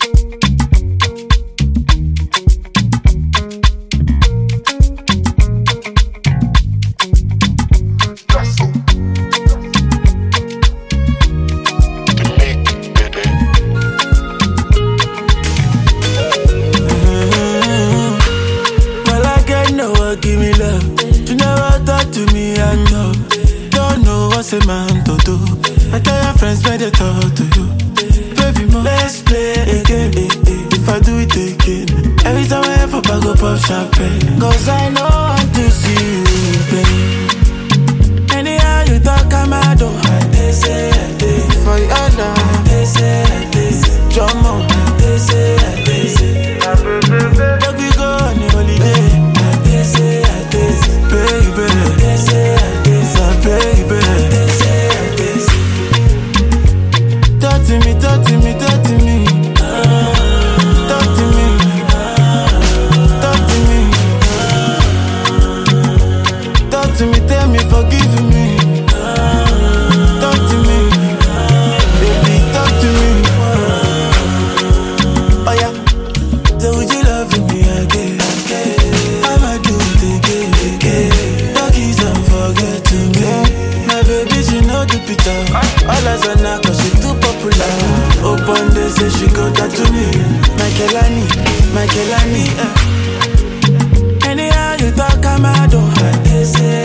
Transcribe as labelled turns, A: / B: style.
A: Give me love. You never talk to me and love. Don't know what's a man to do. I tell your friends when they talk to you. Baby, let's play a game. If I do it again, every time I ever I go pop champagne. Cause I know want to see you in pain. Anyhow you talk, I'm out. They say I did. For your love, they say I did. Drum on, they say I did. Let me go on a holiday. They say I did, baby. They say I did, baby. They say I did. Talk to me, talk to me, talk to me. Talk to me, talk to me. Talk to me, tell me, forgive me. Talk to me, baby, talk to me. Oh yeah, so would you love me again? I'ma do it again. Doggies don't forget to me. My baby, she know the picture. All eyes on her cause she too popular. Open day say she go that to me. My Kelani, Anyhow you talk, I'm out. They say